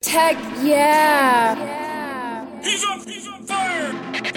Heck yeah. He's on fire!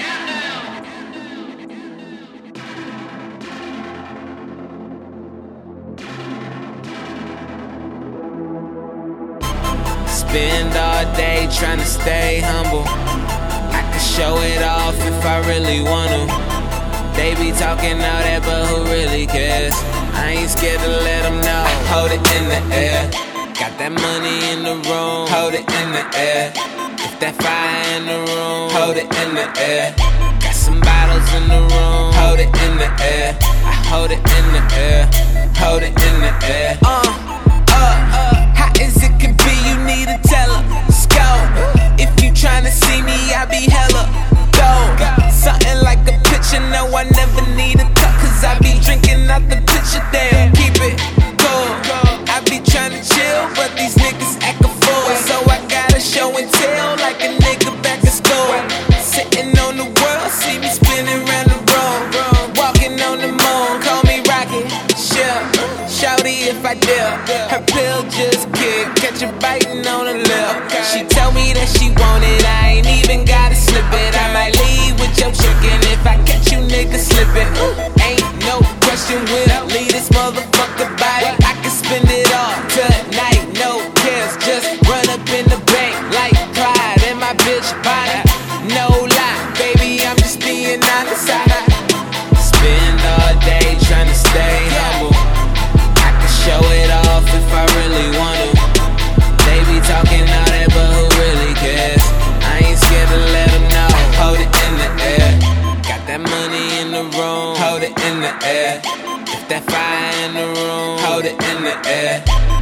Spend all day trying to stay humble. I can show it off if I really want to. They be talking all that, but who really cares? I ain't scared to let them know. Hold it in the air. Got that money in the room. Hold it in the air. If that fire in the room, hold it in the air. Got some bottles in the room. Hold it in the air. I hold it in the air. Hold it in the air. Hot as it can be, you need a teller. Let's go. If you tryna see me, I be hella dope. Something like a picture, no, I never need a cup, cause I be drinking out the pitcher. Damn, keep it cool. I be tryna chill, but these niggas act a fool. So I gotta show and tell like a nigga back in school. Sitting on the world, see me spinning around the room. Walking on the moon, call me Rocket Ship. Shouty if I dip, her pill just kicked, catch her biting on her lip. She told me that she want it, I ain't even gotta slip it. I might leave with your chicken if I catch you niggas slipping. Ain't no question, we'll leave this motherfucker body. I can spend it all tonight, no cares, just run up in the bank like Clyde and my bitch body. No lie, baby, I'm just being honest. I spend all day trying to stay humble. Show it off if I really want to. They be talking all that, but who really cares? I ain't scared to let them know. Hold it in the air. Got that money in the room. Hold it in the air. If that fire in the room, hold it in the air.